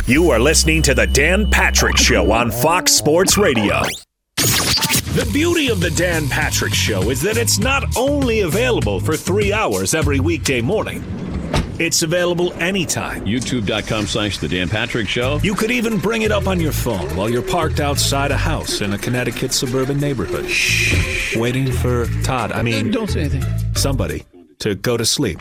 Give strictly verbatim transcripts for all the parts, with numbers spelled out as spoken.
You are listening to The Dan Patrick Show on Fox Sports Radio. The beauty of The Dan Patrick Show is that it's not only available for three hours every weekday morning, it's available anytime. YouTube.com slash The Dan Patrick Show. You could even bring it up on your phone while you're parked outside a house in a Connecticut suburban neighborhood. Shh. Waiting for Todd, I mean... Don't say anything. Somebody to go to sleep.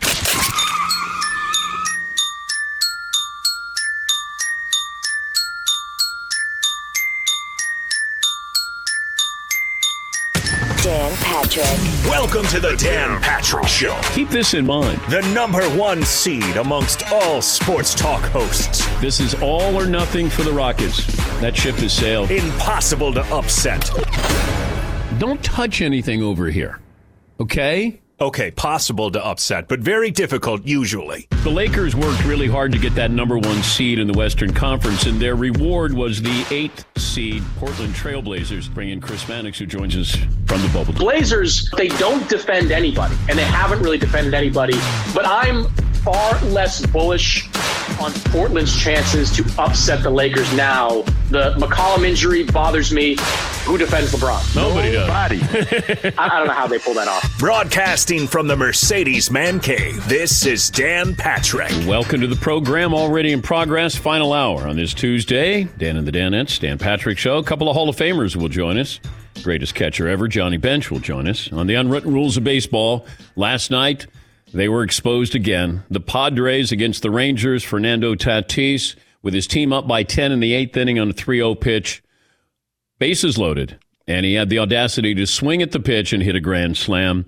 Dan Patrick. Welcome to the Dan Patrick Show. Keep this in mind. The number one seed amongst all sports talk hosts. This is all or nothing for the Rockets. That ship has sailed. Impossible to upset. Don't touch anything over here, okay? Okay, possible to upset, but very difficult usually. The Lakers worked really hard to get that number one seed in the Western Conference, and their reward was the eighth seed Portland Trailblazers. Bring in Chris Mannix, who joins us from the bubble. Blazers, they don't defend anybody, and they haven't really defended anybody, but I'm far less bullish on Portland's chances to upset the Lakers now. The McCollum injury bothers me. Who defends LeBron? Nobody Nobody. does. I, I don't know how they pull that off. Broadcasting from the Mercedes Man Cave, this is Dan Patrick. Welcome to the program, already in progress. Final hour on this Tuesday. Dan and the Danettes, Dan Patrick Show. A couple of Hall of Famers will join us. Greatest catcher ever, Johnny Bench, will join us. On the unwritten rules of baseball, last night, they were exposed again. The Padres against the Rangers. Fernando Tatis with his team up by ten in the eighth inning on a three oh pitch. Bases loaded. And he had the audacity to swing at the pitch and hit a grand slam.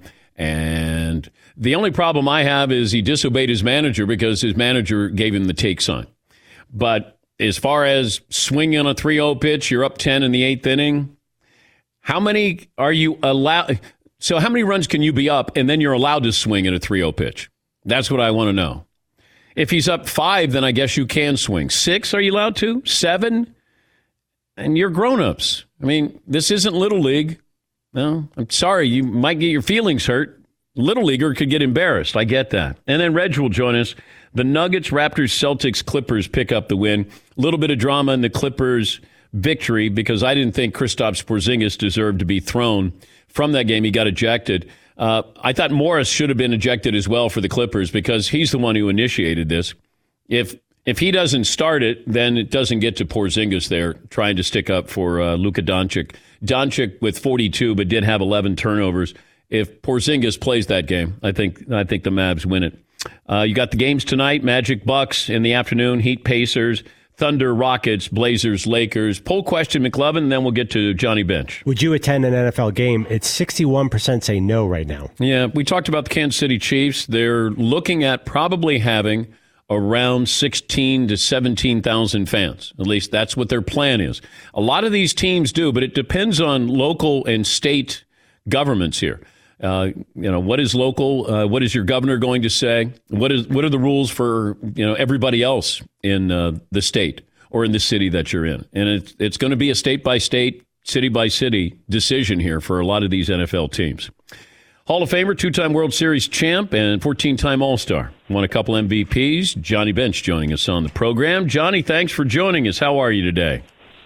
And the only problem I have is he disobeyed his manager because his manager gave him the take sign. But as far as swinging on a three oh pitch, you're up ten in the eighth inning. How many are you allowed? So how many runs can you be up and then you're allowed to swing at a three oh pitch? That's what I want to know. If he's up five, then I guess you can swing. Six, are you allowed to? Seven? And you're grown-ups. I mean, this isn't Little League. No, I'm sorry. You might get your feelings hurt. Little Leaguer could get embarrassed. I get that. And then Reg will join us. The Nuggets, Raptors, Celtics, Clippers pick up the win. A little bit of drama in the Clippers' victory because I didn't think Kristaps Porzingis deserved to be thrown from that game. He got ejected. Uh, I thought Morris should have been ejected as well for the Clippers because he's the one who initiated this. If if he doesn't start it, then it doesn't get to Porzingis there trying to stick up for uh, Luka Doncic. Doncic with forty-two, but did have eleven turnovers. If Porzingis plays that game, I think I think the Mavs win it. Uh, you got the games tonight: Magic Bucks in the afternoon, Heat Pacers, Thunder Rockets, Blazers Lakers. Poll question, McLovin, and then we'll get to Johnny Bench. Would you attend an N F L game? It's sixty-one percent say no right now. Yeah, we talked about the Kansas City Chiefs. They're looking at probably having around sixteen to seventeen thousand fans. At least that's what their plan is. A lot of these teams do, but it depends on local and state governments here. Uh, you know, what is local? Uh, what is your governor going to say? What is what are the rules for, you know, everybody else in uh, the state or in the city that you're in? And it's it's going to be a state by state, city by city decision here for a lot of these N F L teams. Hall of Famer, two-time World Series champ, and fourteen-time All-Star. Won a couple M V Ps. Johnny Bench joining us on the program. Johnny, thanks for joining us. How are you today?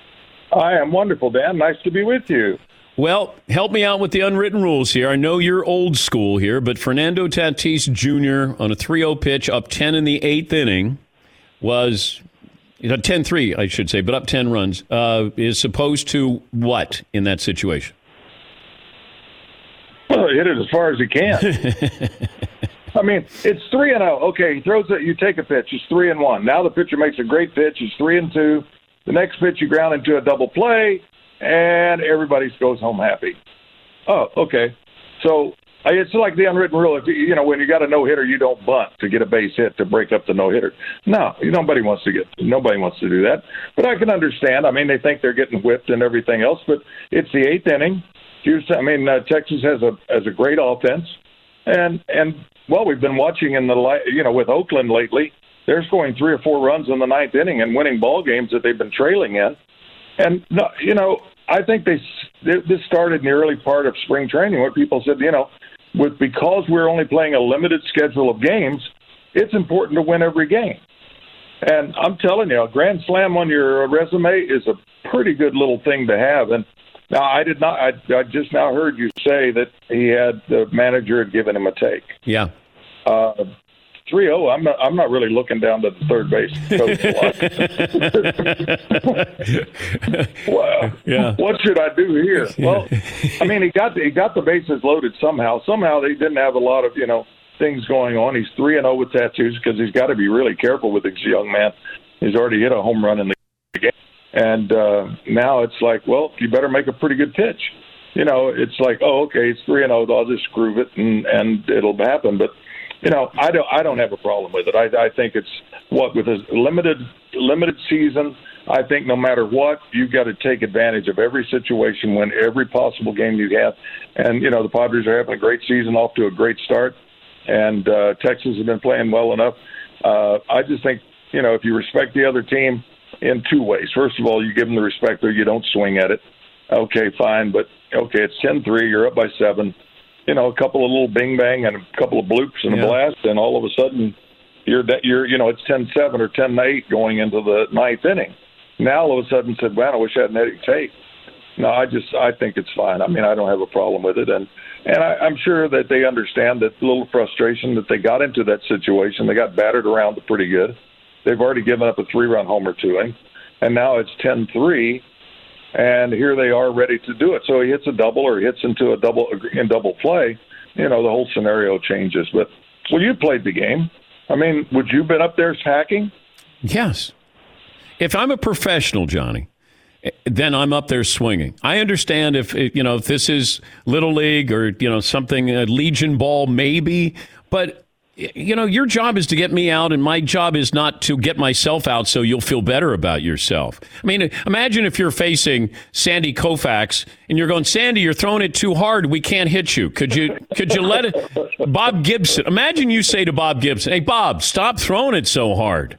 I am wonderful, Dan. Nice to be with you. Well, help me out with the unwritten rules here. I know you're old school here, but Fernando Tatis Junior on a three oh pitch, up ten in the eighth inning, was you know, ten three, I should say, but up ten runs, uh, is supposed to what in that situation? Well, hit it as far as he can. I mean, it's three and oh. Okay, he throws it. You take a pitch. It's three and one. Now the pitcher makes a great pitch. It's three and two. The next pitch you ground into a double play, and everybody goes home happy. Oh, okay. So it's like the unwritten rule. If you, you know, when you got a no hitter, you don't bunt to get a base hit to break up the no hitter. No, nobody wants to get. Nobody wants to do that. But I can understand. I mean, they think they're getting whipped and everything else. But it's the eighth inning. Houston, I mean, uh, Texas has a has a great offense, and and well, we've been watching in the you know with Oakland lately. They're scoring three or four runs in the ninth inning and winning ball games that they've been trailing in. And you know, I think they this started in the early part of spring training where people said, you know, with because we're only playing a limited schedule of games, it's important to win every game. And I'm telling you, a grand slam on your resume is a pretty good little thing to have. And now I did not. I, I just now heard you say that he had the manager had given him a take. Yeah. Uh, three oh, I'm not, I'm not really looking down to the third base coach a lot. Well, yeah. What should I do here? Well, I mean, he got the, he got the bases loaded somehow. Somehow they didn't have a lot of, you know, things going on. He's three and oh with tattoos because he's got to be really careful with this young man. He's already hit a home run in the game. And uh, now it's like, well, you better make a pretty good pitch. You know, it's like, oh, okay, it's three and oh. I'll just groove it and, and it'll happen. But you know, I don't. I don't have a problem with it. I, I think it's what with a limited limited season. I think no matter what, you've got to take advantage of every situation, win every possible game you have. And you know, the Padres are having a great season, off to a great start, and uh, Texas has been playing well enough. Uh, I just think you know, if you respect the other team in two ways. First of all, you give them the respect, or you don't swing at it. Okay, fine, but okay, it's ten three. You're up by seven. You know, a couple of little bing bang and a couple of bloops and a yeah. blast, and all of a sudden, you're you're you know it's ten seven or ten eight going into the ninth inning. Now all of a sudden, said, "Man, I wish I had an Eddie Tate." No, I just I think it's fine. I mean, I don't have a problem with it, and and I, I'm sure that they understand that little frustration that they got into that situation. They got battered around pretty good. They've already given up a three run homer to him, and now it's ten three. And here they are ready to do it. So he hits a double or hits into a double in double play. You know, the whole scenario changes. But, well, you played the game. I mean, would you have been up there hacking? Yes. If I'm a professional, Johnny, then I'm up there swinging. I understand if, you know, if this is Little League or, you know, something, a Legion ball maybe. But, you know, your job is to get me out, and my job is not to get myself out so you'll feel better about yourself. I mean, imagine if you're facing Sandy Koufax and you're going, Sandy, you're throwing it too hard. We can't hit you. Could you could you let it? Bob Gibson. Imagine you say to Bob Gibson, hey, Bob, stop throwing it so hard.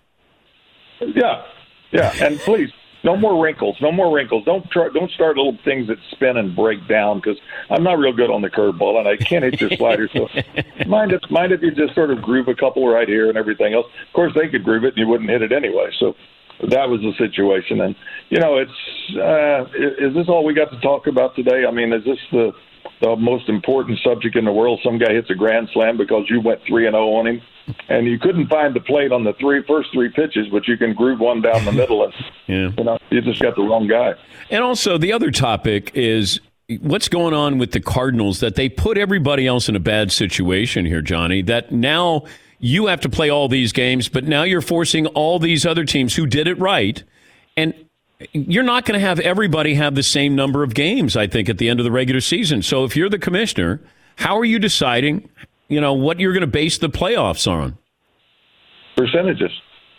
Yeah, yeah, and please, no more wrinkles. No more wrinkles. Don't try, don't start little things that spin and break down, because I'm not real good on the curveball, and I can't hit your slider. So mind if mind if you just sort of groove a couple right here and everything else. Of course, they could groove it, and you wouldn't hit it anyway. So that was the situation. And you know, it's uh, is this all we got to talk about today? I mean, is this the the most important subject in the world? Some guy hits a grand slam because you went three and zero on him, and you couldn't find the plate on the three first three pitches, but you can groove one down the middle, and yeah. you know, you just got the wrong guy. And also, the other topic is what's going on with the Cardinals, that they put everybody else in a bad situation here, Johnny, that now you have to play all these games, but now you're forcing all these other teams who did it right, and you're not going to have everybody have the same number of games, I think, at the end of the regular season. So if you're the commissioner, how are you deciding, you know, what you're going to base the playoffs on? Percentages.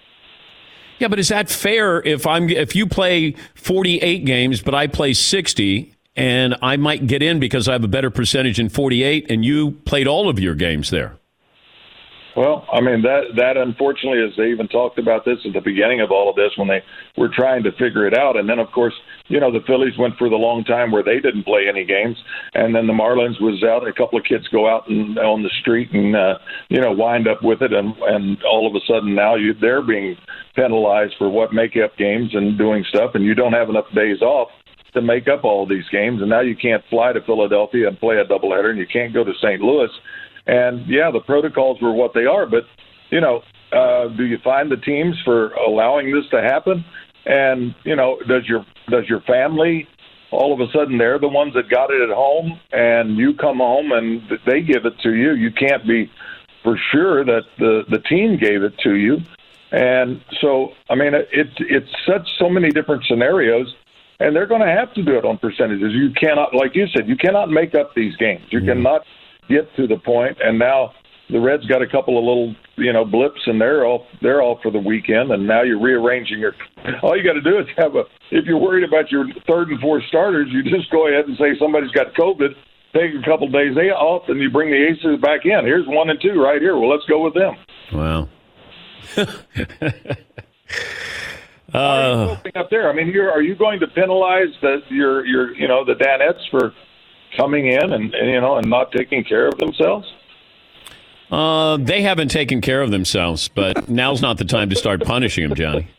Yeah, but is that fair if I'm if you play forty-eight games, but I play sixty, and I might get in because I have a better percentage in forty-eight, and you played all of your games there? Well, I mean, that, that unfortunately, as they even talked about this at the beginning of all of this when they were trying to figure it out. And then, of course, you know, the Phillies went for the long time where they didn't play any games. And then the Marlins was out, and a couple of kids go out and on the street and, uh, you know, wind up with it. And, and all of a sudden now you, they're being penalized for what make-up games and doing stuff, and you don't have enough days off to make up all these games. And now you can't fly to Philadelphia and play a doubleheader, and you can't go to Saint Louis. And, yeah, the protocols were what they are, but, you know, uh, do you find the teams for allowing this to happen? And, you know, does your does your family, all of a sudden they're the ones that got it at home, and you come home and they give it to you? You can't be for sure that the, the team gave it to you. And so, I mean, it, it's such so many different scenarios, and they're going to have to do it on percentages. You cannot, like you said, you cannot make up these games. You mm-hmm. cannot get to the point, and now the Reds got a couple of little, you know, blips, and they're all they're all for the weekend, and now you're rearranging your. All you got to do is have a. If you're worried about your third and fourth starters, you just go ahead and say somebody's got COVID, take a couple of days off, and you bring the aces back in. Here's one and two right here. Well, let's go with them. Wow. uh, up there. I mean, you're, are you going to penalize the your your you know the Danettes for coming in and, and you know and not taking care of themselves? Uh, they haven't taken care of themselves, but now's not the time to start punishing them, Johnny.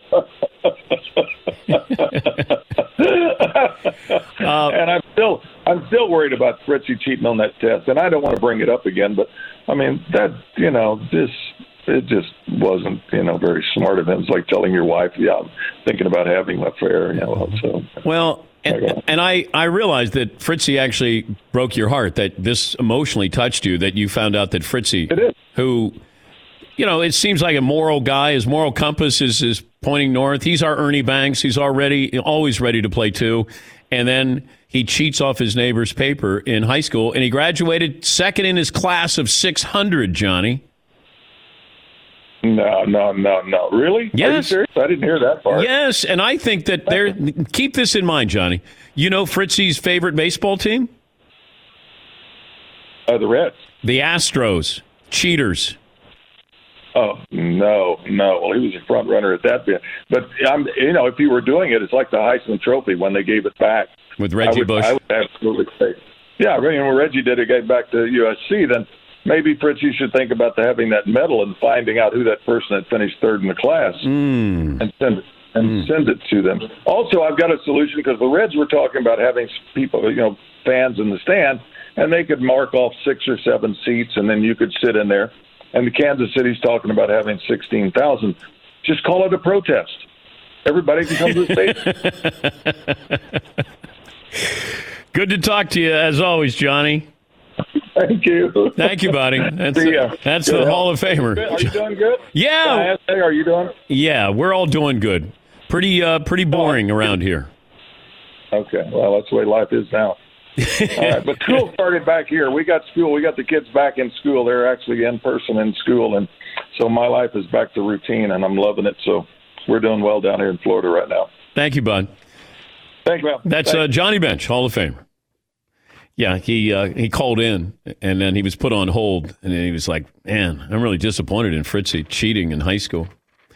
uh, and I'm still, I'm still worried about Fritzy cheating on that test, and I don't want to bring it up again. But I mean, that you know, this it just wasn't you know very smart of him. It's like telling your wife, "Yeah, I'm thinking about having an affair." You know, so well. And, and I, I realized that Fritzy actually broke your heart, that this emotionally touched you, that you found out that Fritzy, who, you know, it seems like a moral guy, his moral compass is, is pointing north. He's our Ernie Banks. He's already always ready to play two. And then he cheats off his neighbor's paper in high school, and he graduated second in his class of six hundred, Johnny. No, no, no, no. Really? Yes. Are you serious? I didn't hear that part. Yes, and I think that they're – keep this in mind, Johnny. You know Fritzy's favorite baseball team? Uh, the Reds. The Astros. Cheaters. Oh, no, no. Well, he was a front runner at that bit. But, I'm, you know, if he were doing it, it's like the Heisman Trophy when they gave it back. With Reggie I would, Bush? I would absolutely say. Yeah, I mean, when Reggie did it, gave back to U S C, then – maybe Fritzy should think about the, having that medal and finding out who that person that finished third in the class mm. and send it and mm. send it to them. Also, I've got a solution because the Reds were talking about having people, you know, fans in the stand, and they could mark off six or seven seats, and then you could sit in there. And the Kansas City's talking about having sixteen thousand. Just call it a protest. Everybody can come to the stadium. Good to talk to you, as always, Johnny. Thank you. Thank you, buddy. That's, See ya. that's Good the help. Hall of Famer. Are you doing good? Yeah. Hey, are you doing? Yeah, we're all doing good. Pretty, uh, pretty boring around here. Okay. Well, that's the way life is now. All right. But school started back here. We got school. We got the kids back in school. They're actually in person in school, and so my life is back to routine, and I'm loving it. So we're doing well down here in Florida right now. Thank you, bud. Thank you, man. That's Thanks. uh, Johnny Bench, Hall of Famer. Yeah, he uh, he called in, and then he was put on hold, and then he was like, man, I'm really disappointed in Fritzy cheating in high school.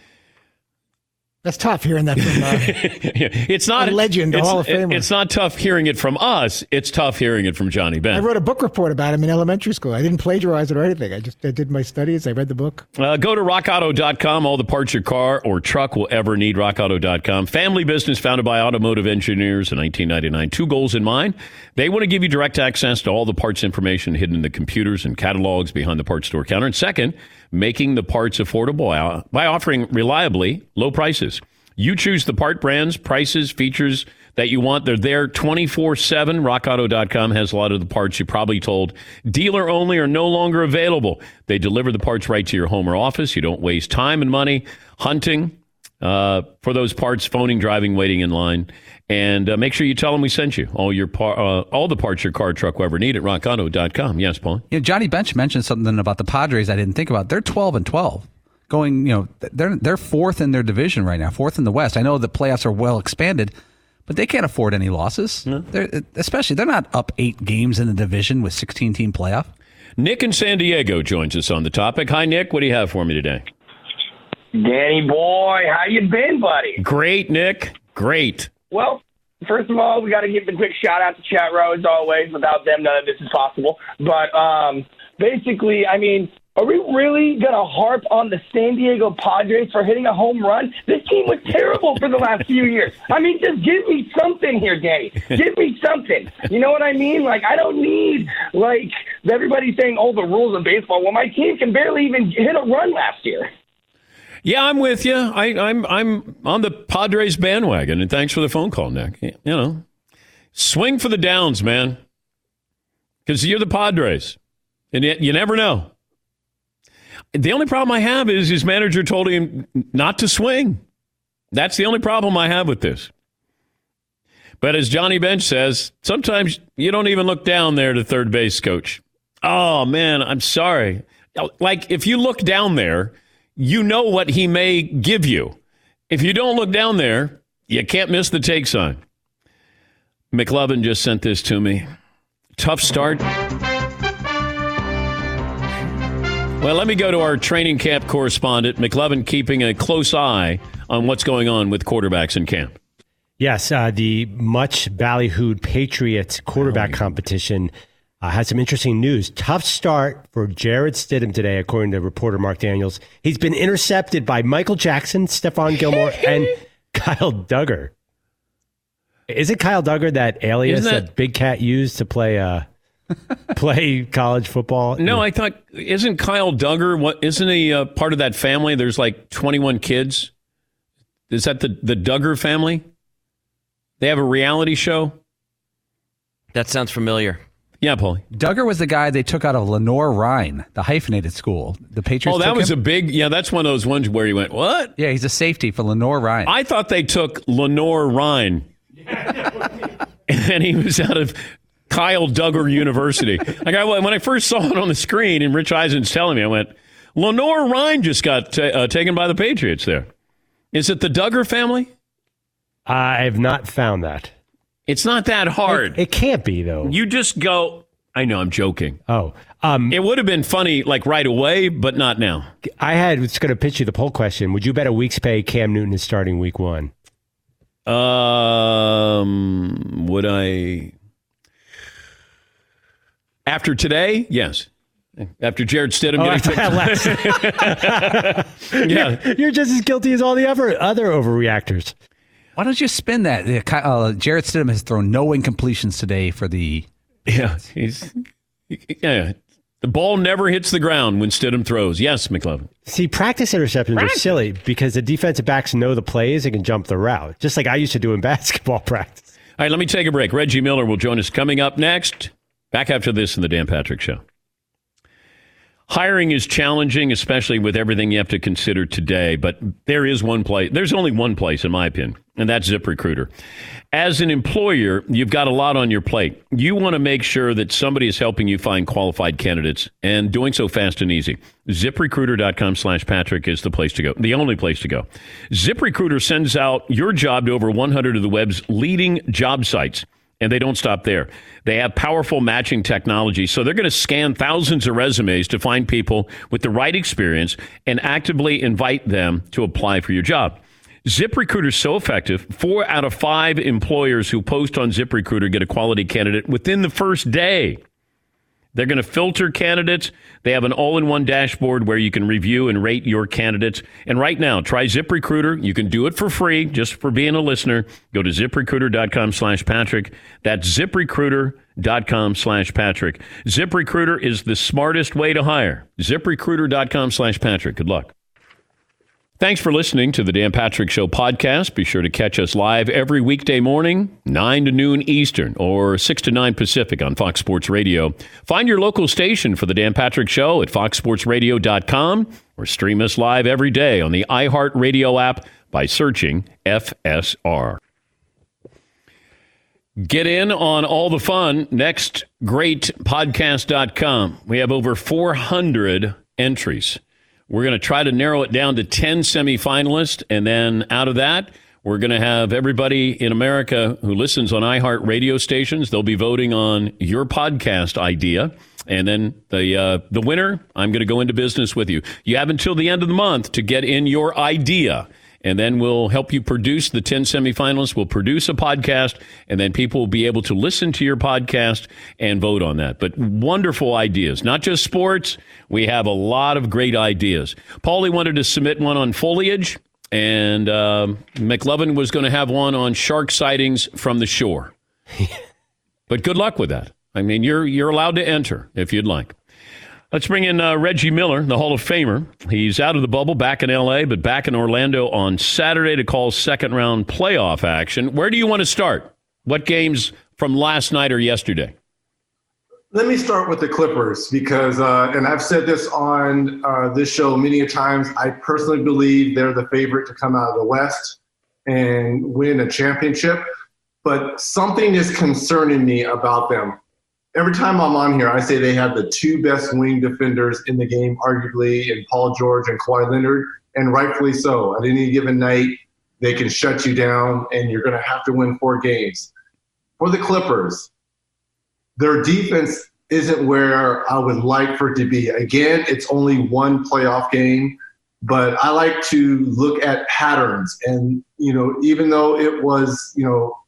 That's tough hearing that from uh, it's not a legend, a Hall of Famer. It's not tough hearing it from us. It's tough hearing it from Johnny Bench. I wrote a book report about him in elementary school. I didn't plagiarize it or anything. I just I did my studies. I read the book. Uh, go to rock auto dot com. All the parts your car or truck will ever need. rock auto dot com. Family business founded by automotive engineers in nineteen ninety-nine. Two goals in mind. They want to give you direct access to all the parts information hidden in the computers and catalogs behind the parts store counter. And second, making the parts affordable by offering reliably low prices. You choose the part brands, prices, features that you want. They're there twenty-four seven. rock auto dot com has a lot of the parts you probably told dealer only are no longer available. They deliver the parts right to your home or office. You don't waste time and money hunting uh, for those parts, phoning, driving, waiting in line. And uh, make sure you tell them we sent you all your par- uh, all the parts your car, truck will ever need at rock auto dot com. Yes, Paul? You know, Johnny Bench mentioned something about the Padres I didn't think about. They're twelve and twelve. Going, you know, they're they're fourth in their division right now, fourth in the West. I know the playoffs are well expanded, but they can't afford any losses. No. They're, especially, they're not up eight games in the division with sixteen-team playoff. Nick in San Diego joins us on the topic. Hi, Nick. What do you have for me today? Danny boy, how you been, buddy? Great, Nick. Great. Well, first of all, we got to give a quick shout out to Chat Row as always. Without them, none of this is possible. But um, basically, I mean, are we really going to harp on the San Diego Padres for hitting a home run? This team was terrible for the last few years. I mean, just give me something here, Danny. Give me something. You know what I mean? Like, I don't need, like, everybody saying, oh, the rules of baseball. Well, my team can barely even hit a run last year. Yeah, I'm with you. I, I'm I'm on the Padres bandwagon, and thanks for the phone call, Nick. You know, swing for the downs, man, because you're the Padres, and you, you never know. The only problem I have is his manager told him not to swing. That's the only problem I have with this. But as Johnny Bench says, sometimes you don't even look down there to third base coach. Oh, man, I'm sorry. Like, if you look down there, you know what he may give you. If you don't look down there, you can't miss the take sign. McLovin just sent this to me. Tough start. Well, let me go to our training camp correspondent, McLovin, keeping a close eye on what's going on with quarterbacks in camp. Yes, uh, the much ballyhooed Patriots quarterback competition uh, had some interesting news. Tough start for Jarrett Stidham today, according to reporter Mark Daniels. He's been intercepted by Michael Jackson, Stephon Gilmore, and Kyle Duggar. Is it Kyle Duggar, that alias that, that Big Cat used to play uh, play college football? No, I thought, isn't Kyle Duggar, what, isn't he uh, part of that family? There's like twenty-one kids. Is that the, the Duggar family? They have a reality show? That sounds familiar. Yeah, Paulie. Duggar was the guy they took out of Lenore Ryan, the hyphenated school. The Patriots. Oh, that took was him. a big, yeah, that's one of those ones where you went, what? Yeah, he's a safety for Lenore Ryan. I thought they took Lenore Ryan. And he was out of Kyle Duggar University. Like I, when I first saw it on the screen and Rich Eisen's telling me, I went, Lenore Ryan just got ta- uh, taken by the Patriots there. Is it the Duggar family? I've not found that. It's not that hard. It, it can't be, though. You just go, I know, I'm joking. Oh. Um, it would have been funny, like, right away, but not now. I had was going to pitch you the poll question. Would you bet a week's pay Cam Newton is starting week one? Um, would I? After today, yes. After Jarrett Stidham Oh, getting taken. yeah. You're, you're just as guilty as all the other, other overreactors. Why don't you spin that? Uh, Jarrett Stidham has thrown no incompletions today for the... Yeah, he's... Yeah, the ball never hits the ground when Stidham throws. Yes, McLovin. See, practice interceptions practice. are silly because the defensive backs know the plays and can jump the route, just like I used to do in basketball practice. All right, let me take a break. Reggie Miller will join us coming up next. Back after this in the Dan Patrick Show. Hiring is challenging, especially with everything you have to consider today, but there is one place, there's only one place in my opinion, and that's ZipRecruiter. As an employer, you've got a lot on your plate. You want to make sure that somebody is helping you find qualified candidates and doing so fast and easy. ZipRecruiter.com slash Patrick is the place to go, the only place to go. ZipRecruiter sends out your job to over one hundred of the web's leading job sites. And they don't stop there. They have powerful matching technology, so they're going to scan thousands of resumes to find people with the right experience and actively invite them to apply for your job. ZipRecruiter is so effective, four out of five employers who post on ZipRecruiter get a quality candidate within the first day. They're going to filter candidates. They have an all-in-one dashboard where you can review and rate your candidates. And right now, try ZipRecruiter. You can do it for free just for being a listener. Go to ZipRecruiter.com slash Patrick. That's ZipRecruiter.com slash Patrick. ZipRecruiter is the smartest way to hire. ZipRecruiter.com slash Patrick. Good luck. Thanks for listening to the Dan Patrick Show podcast. Be sure to catch us live every weekday morning, nine to noon Eastern or six to nine Pacific on Fox Sports Radio. Find your local station for the Dan Patrick Show at fox sports radio dot com or stream us live every day on the iHeartRadio app by searching F S R. Get in on all the fun. Next great podcast dot com. We have over four hundred entries. We're going to try to narrow it down to ten semifinalists, and then out of that, we're going to have everybody in America who listens on iHeart radio stations. They'll be voting on your podcast idea, and then the uh, the winner, I'm going to go into business with you. You have until the end of the month to get in your idea, and then we'll help you produce the ten semifinalists. We'll produce a podcast, and then people will be able to listen to your podcast and vote on that. But wonderful ideas, not just sports. We have a lot of great ideas. Paulie wanted to submit one on foliage, and um, McLovin was going to have one on shark sightings from the shore. But good luck with that. I mean, you're you're allowed to enter if you'd like. Let's bring in uh, Reggie Miller, the Hall of Famer. He's out of the bubble, back in L A, but back in Orlando on Saturday to call second-round playoff action. Where do you want to start? What games from last night or yesterday? Let me start with the Clippers because, uh, and I've said this on uh, this show many a times, I personally believe they're the favorite to come out of the West and win a championship. But something is concerning me about them. Every time I'm on here, I say they have the two best wing defenders in the game, arguably, in Paul George and Kawhi Leonard, and rightfully so. At any given night, they can shut you down, and you're going to have to win four games. For the Clippers, their defense isn't where I would like for it to be. Again, it's only one playoff game, but I like to look at patterns. And, you know, even though it was, you know,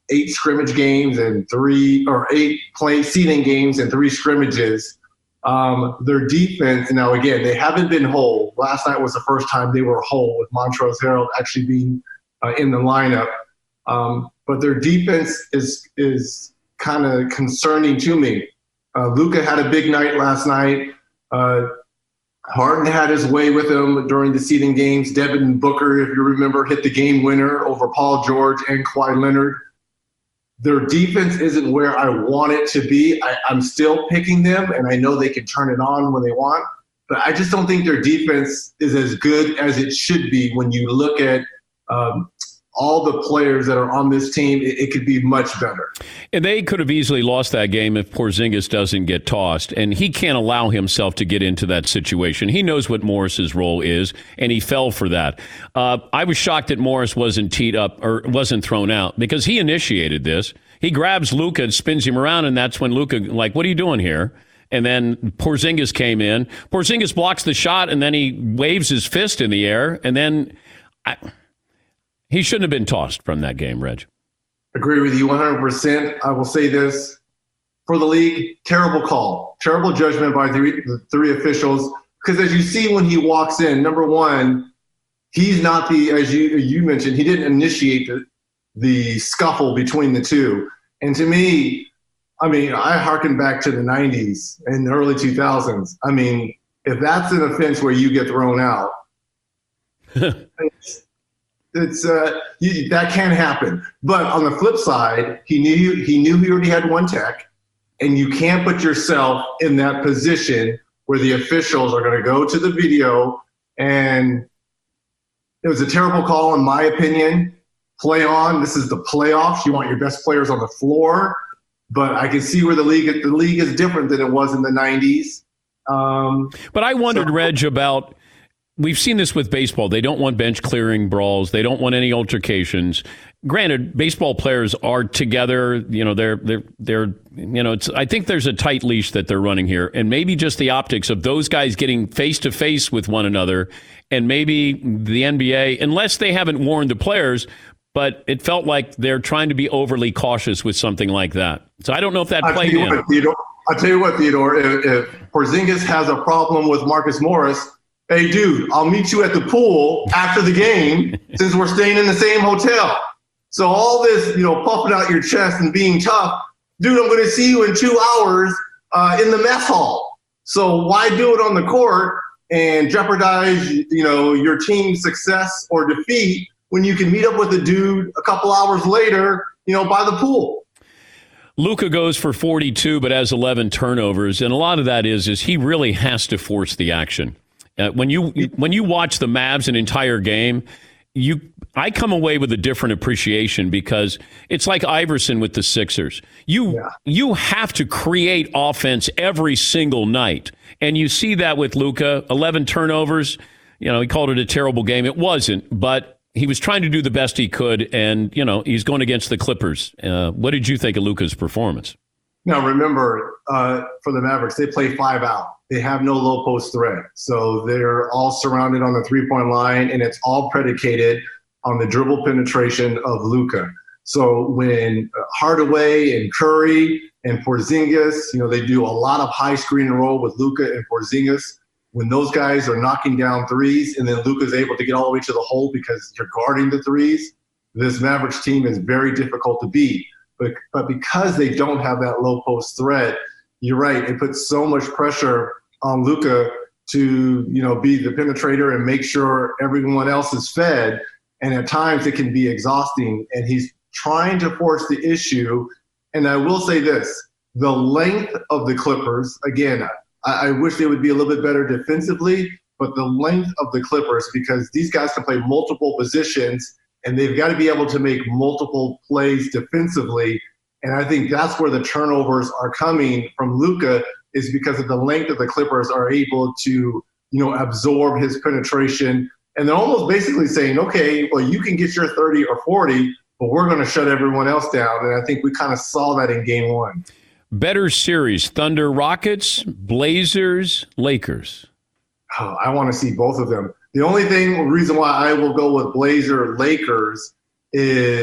eight scrimmage games and three or eight play seeding games and three scrimmages. Um, their defense, now again, they haven't been whole. Last night was the first time they were whole with Montrezl Harrell actually being uh, in the lineup. Um, but their defense is is kind of concerning to me. Uh, Luka had a big night last night. Uh, Harden had his way with him during the seeding games. Devin Booker, if you remember, hit the game winner over Paul George and Kawhi Leonard. Their defense isn't where I want it to be. I, I'm still picking them, and I know they can turn it on when they want. But I just don't think their defense is as good as it should be when you look at um, all the players that are on this team. It, it could be much better. And they could have easily lost that game if Porzingis doesn't get tossed, and he can't allow himself to get into that situation. He knows what Morris's role is, and he fell for that. Uh, I was shocked that Morris wasn't teed up or wasn't thrown out because he initiated this. He grabs Luka and spins him around, and that's when Luka, like, what are you doing here? And then Porzingis came in. Porzingis blocks the shot, and then he waves his fist in the air, and then I, he shouldn't have been tossed from that game, Reg. Agree with you one hundred percent. I will say this. For the league, terrible call. Terrible judgment by the, the three officials. Because as you see when he walks in, number one, he's not the, as you you mentioned, he didn't initiate the, the scuffle between the two. And to me, I mean, I hearken back to the nineties and the early two thousands. I mean, if that's an offense where you get thrown out, it's, it's uh, you, that can happen. But on the flip side, he knew he knew he already had one tech, and you can't put yourself in that position where the officials are going to go to the video. And it was a terrible call, in my opinion. Play on. This is the playoffs. You want your best players on the floor. But I can see where the league the league is different than it was in the nineties. Um, but I wondered, so- Reg, about we've seen this with baseball. They don't want bench clearing brawls. They don't want any altercations. Granted, baseball players are together. You know, they're they're they're you know. It's I think there's a tight leash that they're running here, and maybe just the optics of those guys getting face to face with one another, and maybe the N B A, unless they haven't warned the players. But it felt like they're trying to be overly cautious with something like that. So I don't know if that I'll played tell you in. What, Theodore, I'll tell you what, Theodore, if, if Porzingis has a problem with Marcus Morris, hey, dude, I'll meet you at the pool after the game since we're staying in the same hotel. So all this, you know, puffing out your chest and being tough, dude, I'm going to see you in two hours uh, in the mess hall. So why do it on the court and jeopardize, you know, your team's success or defeat when you can meet up with a dude a couple hours later, you know, by the pool? Luka goes for forty-two, but has eleven turnovers, and a lot of that is is he really has to force the action. Uh, when you when you watch the Mavs an entire game, you I come away with a different appreciation because it's like Iverson with the Sixers. You yeah. you have to create offense every single night, and you see that with Luka. eleven turnovers. You know, he called it a terrible game. It wasn't, but he was trying to do the best he could, and, you know, he's going against the Clippers. Uh, what did you think of Luka's performance? Now, remember, uh, for the Mavericks, they play five out. They have no low post threat. So they're all surrounded on the three-point line, and it's all predicated on the dribble penetration of Luka. So when Hardaway and Curry and Porzingis, you know, they do a lot of high screen and roll with Luka and Porzingis. When those guys are knocking down threes and then Luka's able to get all the way to the hole because you're guarding the threes, this Mavericks team is very difficult to beat. But but because they don't have that low post threat, you're right, it puts so much pressure on Luka to, you know, be the penetrator and make sure everyone else is fed. And at times it can be exhausting. And he's trying to force the issue. And I will say this, the length of the Clippers, again, I wish they would be a little bit better defensively, but the length of the Clippers, because these guys can play multiple positions and they've got to be able to make multiple plays defensively. And I think that's where the turnovers are coming from Luka, is because of the length of the Clippers are able to, you know, absorb his penetration. And they're almost basically saying, okay, well, you can get your thirty or forty, but we're going to shut everyone else down. And I think we kind of saw that in game one. Better series, Thunder Rockets, Blazers, Lakers. Oh, I want to see both of them. The only thing, reason why I will go with Blazer Lakers is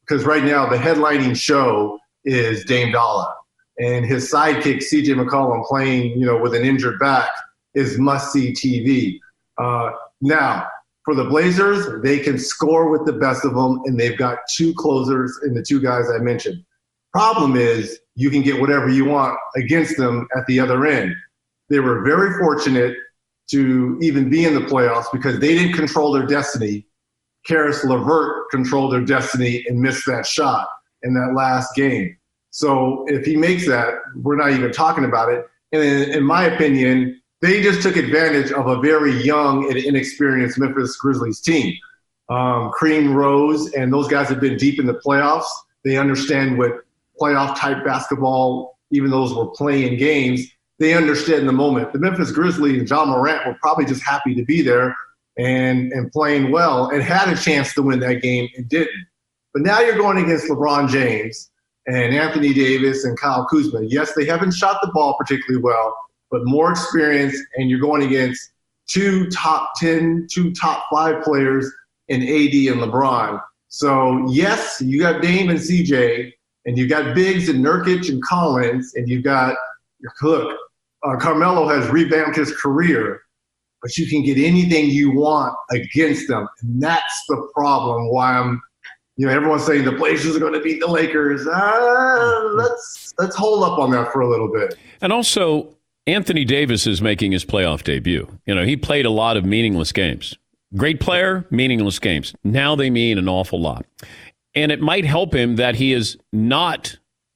because right now the headlining show is Dame Dollar, and his sidekick C J McCollum playing, you know, with an injured back is must-see T V. Uh, now, for the Blazers, they can score with the best of them, and they've got two closers in the two guys I mentioned. Problem is, you can get whatever you want against them at the other end. They were very fortunate to even be in the playoffs because they didn't control their destiny. Karis LeVert controlled their destiny and missed that shot in that last game. So if he makes that, we're not even talking about it. And in, in my opinion, they just took advantage of a very young and inexperienced Memphis Grizzlies team. Um, Cream Rose and those guys have been deep in the playoffs. They understand what playoff-type basketball, even those were playing games, they understood in the moment. The Memphis Grizzlies and John Morant were probably just happy to be there and, and playing well and had a chance to win that game and didn't. But now you're going against LeBron James and Anthony Davis and Kyle Kuzma. Yes, they haven't shot the ball particularly well, but more experience, and you're going against two top ten, two top five players in A D and LeBron. So, yes, you got Dame and C J, and you got Biggs and Nurkic and Collins, and you got, look, uh, Carmelo has revamped his career, but you can get anything you want against them. And that's the problem why I'm, you know, everyone's saying the Blazers are going to beat the Lakers. Uh, let's let's hold up on that for a little bit. And also, Anthony Davis is making his playoff debut. You know, he played a lot of meaningless games. Great player, meaningless games. Now they mean an awful lot. And it might help him that he is not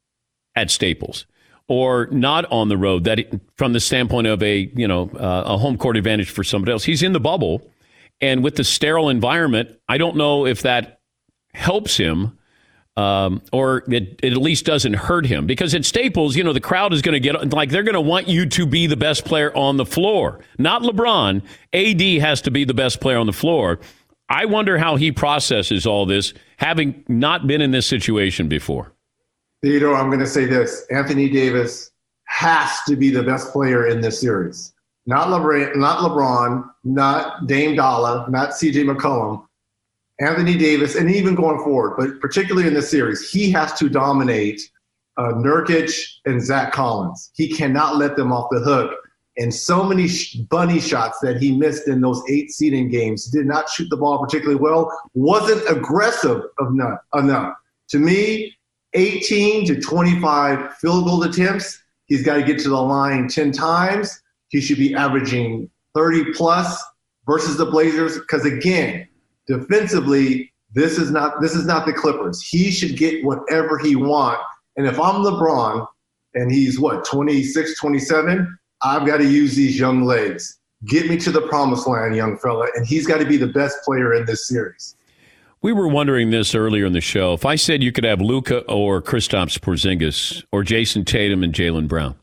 at Staples or not on the road, that he, from the standpoint of a, you know, uh, a home court advantage for somebody else. He's in the bubble, and with the sterile environment, I don't know if that helps him um, or it, it at least doesn't hurt him. Because at Staples, you know, the crowd is going to get, like, they're going to want you to be the best player on the floor. Not LeBron. A D has to be the best player on the floor. I wonder how he processes all this, having not been in this situation before. Theodore, I'm going to say this. Anthony Davis has to be the best player in this series. Not LeBron, not LeBron, not Dame Dollar, not C J McCollum. Anthony Davis, and even going forward, but particularly in this series, he has to dominate uh, Nurkic and Zach Collins. He cannot let them off the hook. And so many sh- bunny shots that he missed in those eight seeding games, did not shoot the ball particularly well, wasn't aggressive enough. enough. To me, eighteen to twenty-five field goal attempts, he's got to get to the line ten times. He should be averaging thirty plus versus the Blazers. Because again, defensively, this is not this is not the Clippers. He should get whatever he wants. And if I'm LeBron and he's what, twenty-six, twenty-seven, I've got to use these young legs. Get me to the promised land, young fella. And he's got to be the best player in this series. We were wondering this earlier in the show. If I said you could have Luka or Kristaps Porzingis or Jason Tatum and Jaylen Brown.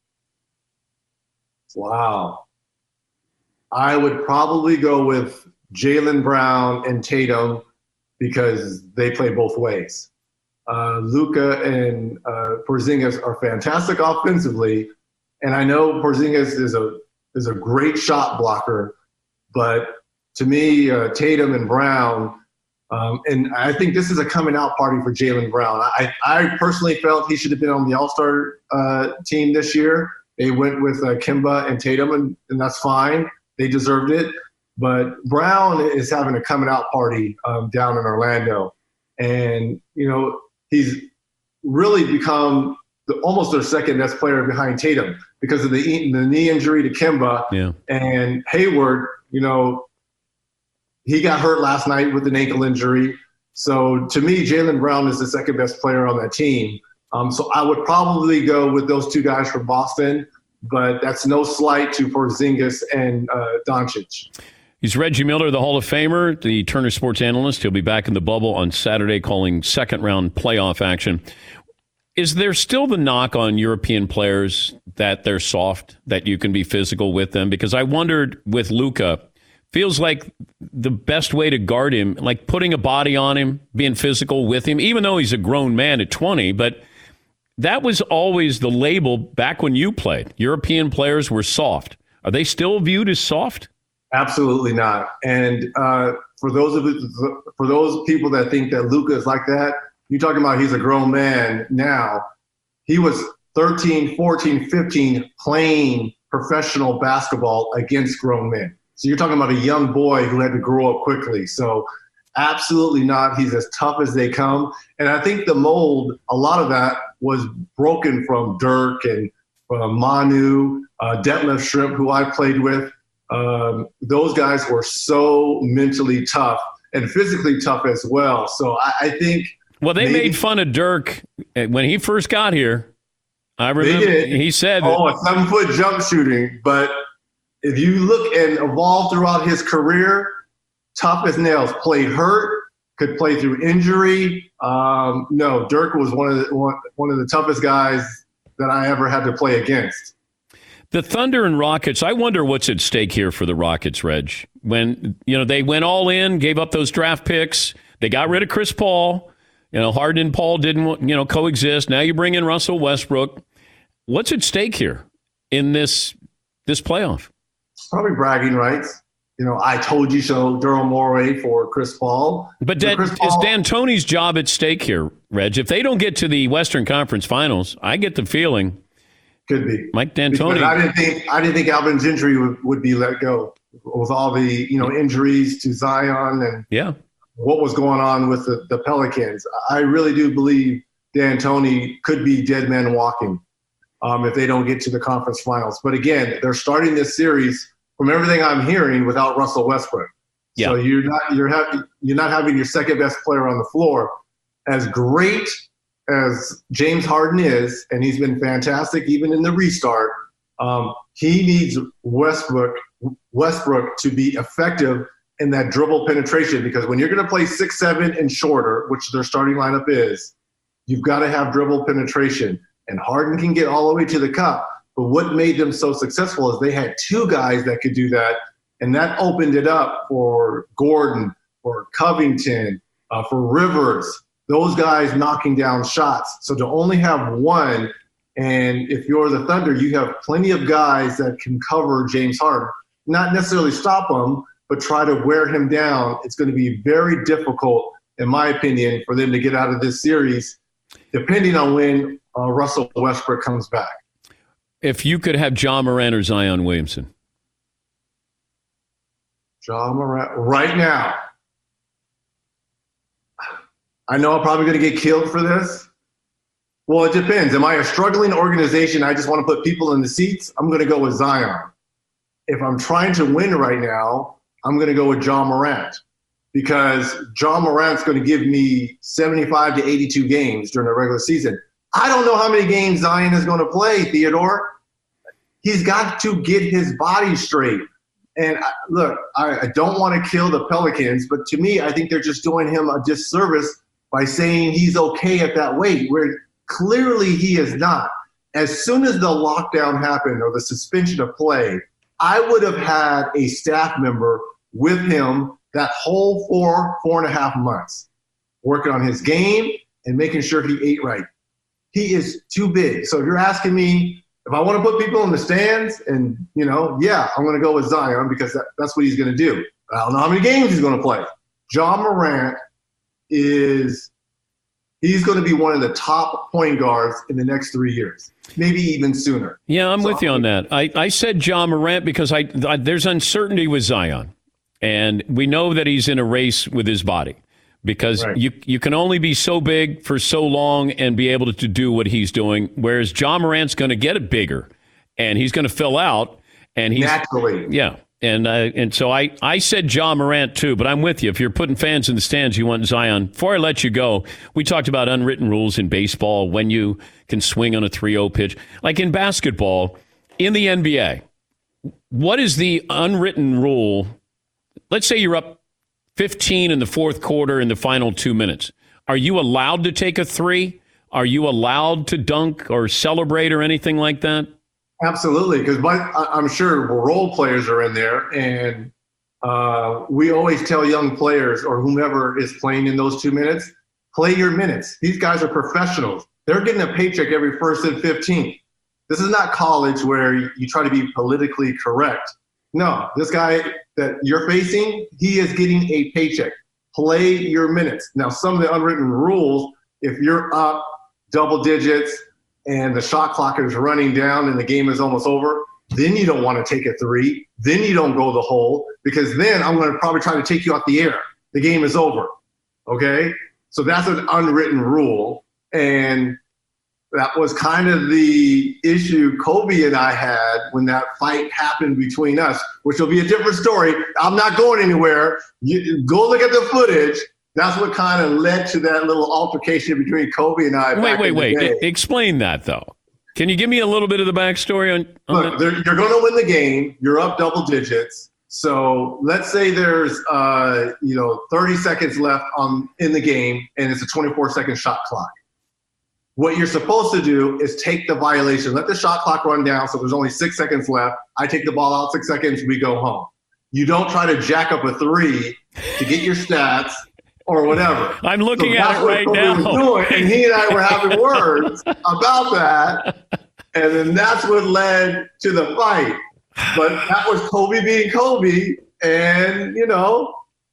Wow. I would probably go with Jaylen Brown and Tatum because they play both ways. Uh, Luka and uh, Porzingis are fantastic offensively, and I know Porzingis is a is a great shot blocker, but to me, uh, Tatum and Brown, um, and I think this is a coming out party for Jaylen Brown. I, I personally felt he should have been on the All-Star uh, team this year. They went with uh, Kemba and Tatum, and, and that's fine. They deserved it. But Brown is having a coming out party um, down in Orlando. And, you know, he's really become the, almost their second best player behind Tatum because of the, the knee injury to Kemba. Yeah. And Hayward, you know, he got hurt last night with an ankle injury. So to me, Jaylen Brown is the second best player on that team. Um, so I would probably go with those two guys from Boston, but that's no slight to Porzingis and uh, Doncic. He's Reggie Miller, the Hall of Famer, the Turner Sports analyst. He'll be back in the bubble on Saturday calling second-round playoff action. Is there still the knock on European players that they're soft, that you can be physical with them? Because I wondered with Luka, feels like the best way to guard him, like putting a body on him, being physical with him, even though he's a grown man at twenty, but that was always the label back when you played. European players were soft. Are they still viewed as soft? Absolutely not. And uh, for those of it, for those people that think that Luka is like that, you're talking about he's a grown man now. He was thirteen, fourteen, fifteen playing professional basketball against grown men. So you're talking about a young boy who had to grow up quickly. So absolutely not. He's as tough as they come. And I think the mold, a lot of that was broken from Dirk and from Manu, uh, Detlef Schrempf, who I played with. Um, those guys were so mentally tough and physically tough as well. So I, I think – Well, they maybe, made fun of Dirk when he first got here. I remember they did. he said, "Oh, a seven-foot jump shooting." But if you look and evolve throughout his career, tough as nails. Played hurt, could play through injury. Um, no, Dirk was one of the one, one of the toughest guys that I ever had to play against. The Thunder and Rockets, I wonder what's at stake here for the Rockets, Reg. When, you know, they went all in, gave up those draft picks. They got rid of Chris Paul. You know, Harden and Paul didn't, you know, coexist. Now you bring in Russell Westbrook. What's at stake here in this this playoff? Probably bragging rights. You know, I told you so, Daryl Morey for Chris Paul. But Dan, Chris Paul, is D'Antoni's job at stake here, Reg? If they don't get to the Western Conference Finals, I get the feeling could be Mike D'Antoni. Because I didn't think I didn't think Alvin Gentry would, would be let go with all the you know injuries to Zion and yeah. what was going on with the, the Pelicans. I really do believe D'Antoni could be dead man walking um, if they don't get to the conference finals. But again, they're starting this series from everything I'm hearing without Russell Westbrook. Yeah. So you're not you're having you're not having your second best player on the floor. As great as James Harden is, and he's been fantastic even in the restart, um, he needs Westbrook Westbrook to be effective in that dribble penetration, because when you're going to play six, seven, and shorter, which their starting lineup is, you've got to have dribble penetration. And Harden can get all the way to the cup. But what made them so successful is they had two guys that could do that, and that opened it up for Gordon, for Covington, uh, for Rivers, those guys knocking down shots. So to only have one, and if you're the Thunder, you have plenty of guys that can cover James Harden. Not necessarily stop him, but try to wear him down. It's going to be very difficult, in my opinion, for them to get out of this series, depending on when uh, Russell Westbrook comes back. If you could have Ja Morant or Zion Williamson? Ja Morant, right now. I know I'm probably going to get killed for this. Well, it depends. Am I a struggling organization? I just want to put people in the seats. I'm going to go with Zion. If I'm trying to win right now, I'm going to go with Ja Morant, because Ja Morant's going to give me seventy-five to eighty-two games during the regular season. I don't know how many games Zion is going to play, Theodore. He's got to get his body straight. And I, look, I, I don't want to kill the Pelicans, but to me, I think they're just doing him a disservice by saying he's okay at that weight, where clearly he is not. As soon as the lockdown happened or the suspension of play, I would have had a staff member with him that whole four, four and a half months, working on his game and making sure he ate right. He is too big. So if you're asking me if I want to put people in the stands, and, you know, yeah, I'm going to go with Zion, because that, that's what he's going to do. I don't know how many games he's going to play. Ja Morant is – he's going to be one of the top point guards in the next three years, maybe even sooner. Yeah, I'm so, with you on that. I, I said Ja Morant because I, I there's uncertainty with Zion, and we know that he's in a race with his body, because right. you you can only be so big for so long and be able to do what he's doing, whereas Ja Morant's going to get it bigger, and he's going to fill out, and he's naturally, yeah. And uh, and so I, I said Ja Morant too, but I'm with you. If you're putting fans in the stands, you want Zion. Before I let you go, we talked about unwritten rules in baseball, when you can swing on a three oh pitch. Like in basketball, in the N B A, what is the unwritten rule? Let's say you're up fifteen in the fourth quarter in the final two minutes. Are you allowed to take a three? Are you allowed to dunk or celebrate or anything like that? Absolutely, because I'm sure role players are in there, and uh, we always tell young players or whomever is playing in those two minutes, play your minutes. These guys are professionals. They're getting a paycheck every first and fifteenth. This is not college where you try to be politically correct. No, this guy that you're facing, he is getting a paycheck. Play your minutes. Now, some of the unwritten rules if you're up double digits and the shot clock is running down and the game is almost over, then you don't want to take a three. Then you don't go the hole, because then I'm going to probably try to take you off the air. The game is over. Okay? So that's an unwritten rule. And that was kind of the issue Kobe and I had when that fight happened between us, which will be a different story. I'm not going anywhere. You, go look at the footage. That's what kind of led to that little altercation between Kobe and I. Wait, wait, wait. I- explain that, though. Can you give me a little bit of the backstory on, on Look, you're going to win the game. You're up double digits. So let's say there's uh, you know thirty seconds left on in the game, and it's a twenty-four second shot clock. What you're supposed to do is take the violation, let the shot clock run down, so there's only six seconds left. I take the ball out six seconds, we go home. You don't try to jack up a three to get your stats or whatever. I'm looking so at it right now. Was doing, and he and I were having words about that, and then that's what led to the fight. But that was Kobe being Kobe, and, you know,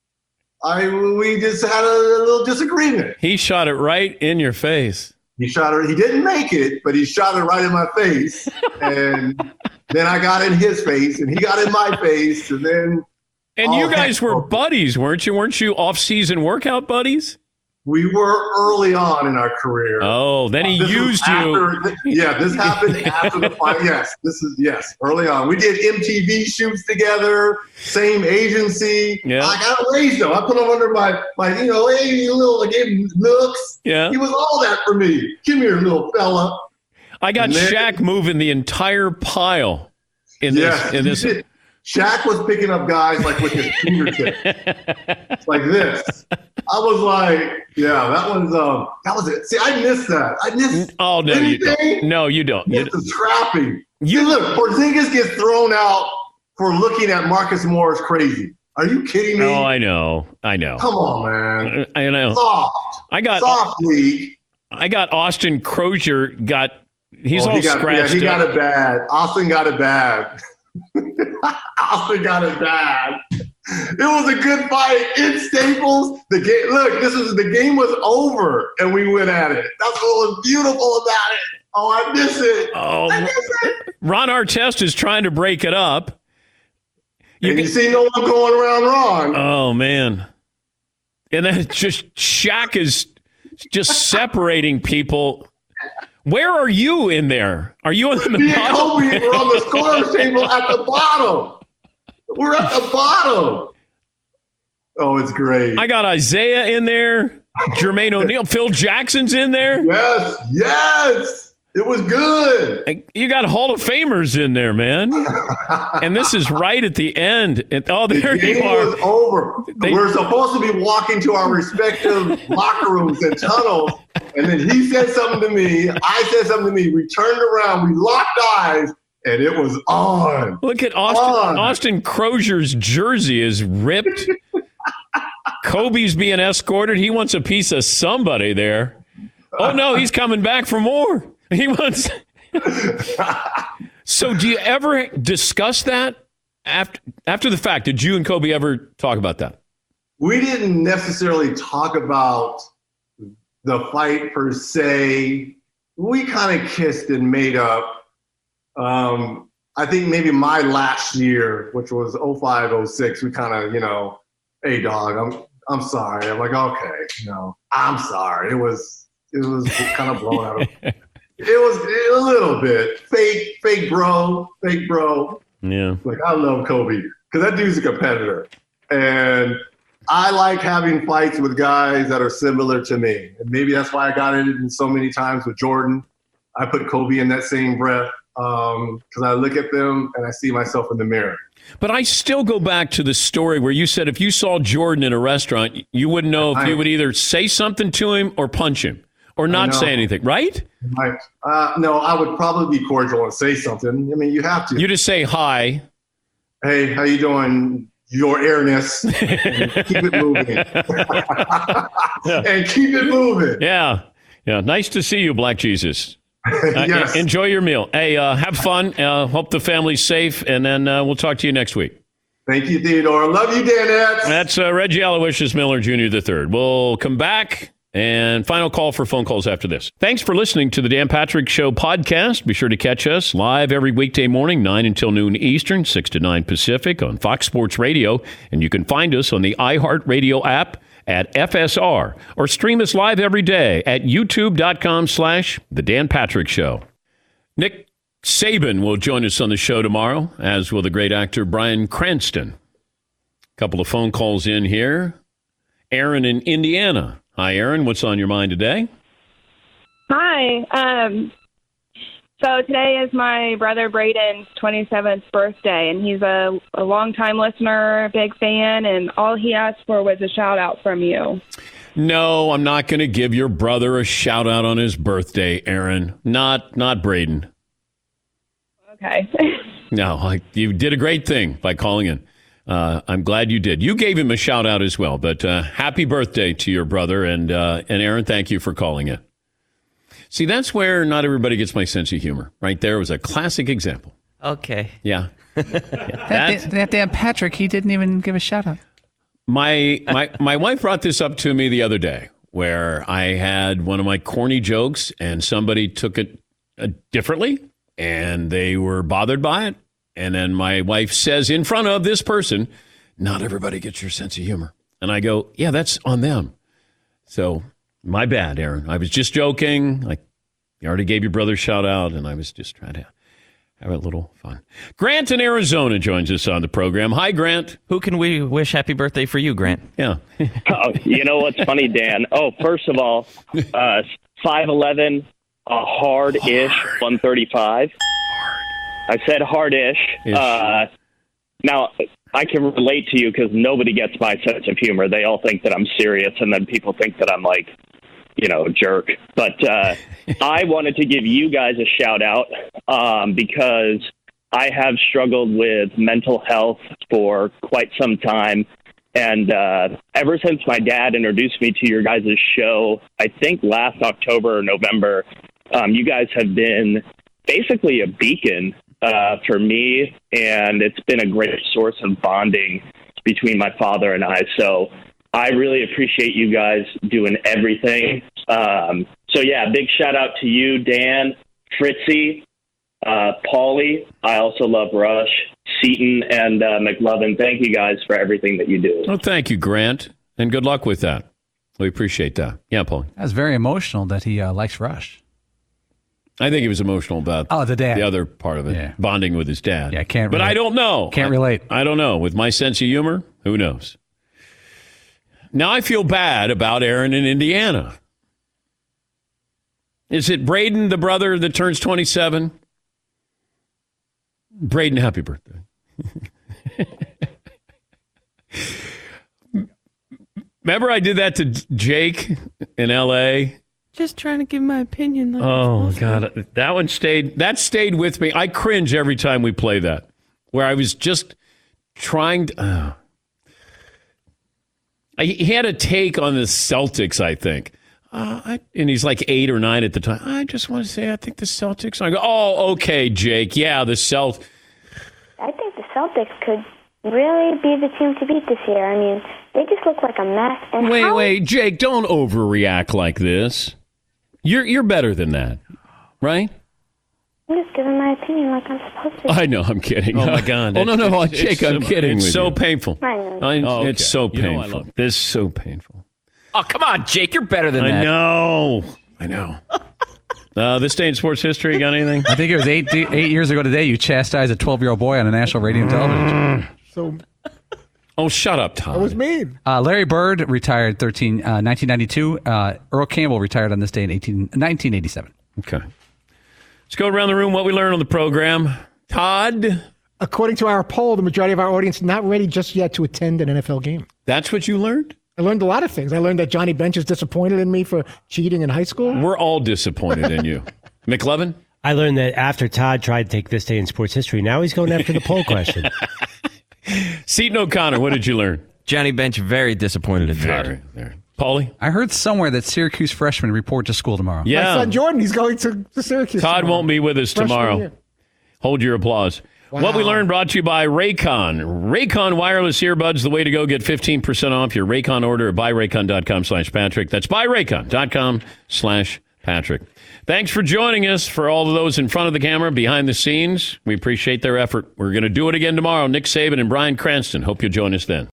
I we just had a, a little disagreement. He shot it right in your face. He shot it. He didn't make it, but he shot it right in my face. And then I got in his face, and he got in my face, and then. And you guys were buddies, weren't you? Weren't you off-season workout buddies? We were early on in our career. Oh, then he this used after, you. Yeah, this happened after the fight. Yes, this is yes, early on. We did M T V shoots together, same agency. Yeah. I got raised though. I put him under my my, you know, hey, you little, I gave him looks. Yeah. He was all that for me. Come here, little fella. I got then, Shaq moving the entire pile in yes, this. In this. Did. Shaq was picking up guys like with his fingertip, like this. I was like, yeah, that was um, that was it. See, I missed that. I missed. Oh no, anything. you don't. No, you don't. It's the trapping. You See, look, Porzingis gets thrown out for looking at Marcus Morris crazy. Are you kidding me? Oh, I know. I know. Come on, man. I know. Soft. I got soft league. I got Austin Crozier. Got he's oh, all he got, scratched. Yeah, he up. got it bad. Austin got it bad. Austin got it bad. It was a good fight in Staples. The game, look, this is the game was over, and we went at it. That's what was beautiful about it. Oh, I miss it. Oh, I miss it. Ron Artest is trying to break it up. You, and you see no one going around Ron. Oh man, and then it's just Shaq is just separating people. Where are you in there? Are you on the Me bottom? and Kobe were on the scorer's table at the bottom. We're at the bottom. Oh, it's great. I got Isaiah in there. Jermaine O'Neal. Phil Jackson's in there. Yes, yes. It was good. You got Hall of Famers in there, man. And this is right at the end. And, oh, there the game you are. was over. They, We're supposed to be walking to our respective locker rooms and tunnels. And then he said something to me. I said something to me. We turned around. We locked eyes. And it was on. Look at Austin. On. Austin Crozier's jersey is ripped. Kobe's being escorted. He wants a piece of somebody there. Oh, no, he's coming back for more. He wants. So do you ever discuss that after after the fact? Did you and Kobe ever talk about that? We didn't necessarily talk about the fight per se. We kind of kissed and made up. Um, I think maybe my last year, which was oh five, oh six, we kind of, you know, hey, dog, I'm I'm sorry. I'm like, okay, you know, I'm sorry. It was it was kind of blown out of It was a little bit fake, fake bro, fake bro. Yeah. Like, I love Kobe because that dude's a competitor. And I like having fights with guys that are similar to me. And maybe that's why I got it in so many times with Jordan. I put Kobe in that same breath because um, I look at them and I see myself in the mirror. But I still go back to the story where you said if you saw Jordan in a restaurant, you wouldn't know if I, you would either say something to him or punch him. Or not say anything, right? Right. Uh, no, I would probably be cordial and say something. I mean, you have to. You just say hi. Hey, how you doing? Your airness. And keep it moving. And keep it moving. Yeah. Yeah. Nice to see you, Black Jesus. Yes. Uh, enjoy your meal. Hey, uh, have fun. Uh, hope the family's safe. And then uh, we'll talk to you next week. Thank you, Theodore. Love you, Danettes. That's uh, Reggie Aloysius Miller Junior the third. We'll come back. And final call for phone calls after this. Thanks for listening to the Dan Patrick Show podcast. Be sure to catch us live every weekday morning, nine until noon Eastern, six to nine Pacific on Fox Sports Radio. And you can find us on the iHeartRadio app at F S R or stream us live every day at youtube.com slash The Dan Patrick Show. Nick Saban will join us on the show tomorrow, as will the great actor Bryan Cranston. A couple of phone calls in here. Aaron in Indiana. Hi, Aaron. What's on your mind today? Hi. Um, so today is my brother Braden's twenty-seventh birthday, and he's a, a longtime listener, big fan, and all he asked for was a shout-out from you. No, I'm not going to give your brother a shout-out on his birthday, Aaron. Not not Braden. Okay. No, I, you did a great thing by calling in. Uh, I'm glad you did. You gave him a shout out as well, but uh, happy birthday to your brother. And, uh, and Aaron, thank you for calling in. See, that's where not everybody gets my sense of humor. Right there was a classic example. Okay. Yeah. yeah. That, that Dan Patrick, he didn't even give a shout out. My, my, my wife brought this up to me the other day where I had one of my corny jokes and somebody took it uh, differently and they were bothered by it. And then my wife says in front of this person, not everybody gets your sense of humor. And I go, yeah, that's on them. So my bad, Aaron. I was just joking. Like, you already gave your brother a shout out, and I was just trying to have a little fun. Grant in Arizona joins us on the program. Hi, Grant. Who can we wish happy birthday for you, Grant? Yeah. Oh, you know what's funny, Dan? Oh, first of all, uh, five eleven, a hard-ish hard. one thirty-five. I said hard-ish. Uh, now, I can relate to you because nobody gets my sense of humor. They all think that I'm serious, and then people think that I'm like, you know, a jerk. But uh, I wanted to give you guys a shout-out um, because I have struggled with mental health for quite some time. And uh, ever since my dad introduced me to your guys' show, I think last October or November, um, you guys have been basically a beacon Uh, for me, and it's been a great source of bonding between my father and I. So I really appreciate you guys doing everything. Um, so, yeah, big shout out to you, Dan, Fritzy, uh, Paulie. I also love Rush, Seaton, and uh, McLovin. Thank you guys for everything that you do. Well, thank you, Grant, and good luck with that. We appreciate that. Yeah, Paulie. That's very emotional that he uh, likes Rush. I think he was emotional about oh, the dad. The other part of it, yeah. bonding with his dad. Yeah, can't But relate. I don't know. Can't I, relate. I don't know. With my sense of humor, who knows? Now I feel bad about Aaron in Indiana. Is it Braden, the brother that turns twenty-seven? Braden, happy birthday. Remember I did that to Jake in L A? Just trying to give my opinion. Like oh, God. That one stayed, that stayed with me. I cringe every time we play that, where I was just trying to. Uh, I, he had a take on the Celtics, I think. Uh, I, and he's like eight or nine at the time. I just want to say, I think the Celtics. I go, oh, okay, Jake. Yeah, the Celt. I think the Celtics could really be the team to beat this year. I mean, they just look like a mess. And wait, how- wait, Jake, don't overreact like this. You're you're better than that, right? I'm just giving my opinion like I'm supposed to. I know, I'm kidding. Oh, my God. Oh, no, no, It's- Jake, it's I'm so- kidding. it's with so you. painful. I know. I, Oh, okay. It's so You know I painful. love it. This is so painful. Oh, come on, Jake. You're better than I that. know. I know. Uh, this day in sports history, you got anything? I think it was eight eight years ago today you chastised a twelve-year-old boy on a national radio and television. So Oh, shut up, Todd. that was mean. Uh, Larry Bird retired thirteen, uh, nineteen ninety-two. Uh, Earl Campbell retired on this day in eighteen, nineteen eighty-seven. Okay. Let's go around the room what we learned on the program. Todd? According to our poll, the majority of our audience not ready just yet to attend an N F L game. That's what you learned? I learned a lot of things. I learned that Johnny Bench is disappointed in me for cheating in high school. We're all disappointed in you. McLevin? I learned that after Todd tried to take this day in sports history, now he's going after the poll question. Seton O'Connor, what did you learn? Johnny Bench very disappointed in Todd. Very, very. Paulie? I heard somewhere that Syracuse freshmen report to school tomorrow. Yeah. My son Jordan, he's going to, to Syracuse. Todd tomorrow. won't be with us Freshman tomorrow. year. Hold your applause. Wow. What we learned brought to you by Raycon. Raycon wireless earbuds, the way to go. Get fifteen percent off your Raycon order at buyraycon.com slash Patrick. That's buyraycon.com slash Patrick. Thanks for joining us. For all of those in front of the camera, behind the scenes, we appreciate their effort. We're going to do it again tomorrow. Nick Saban and Bryan Cranston. Hope you'll join us then.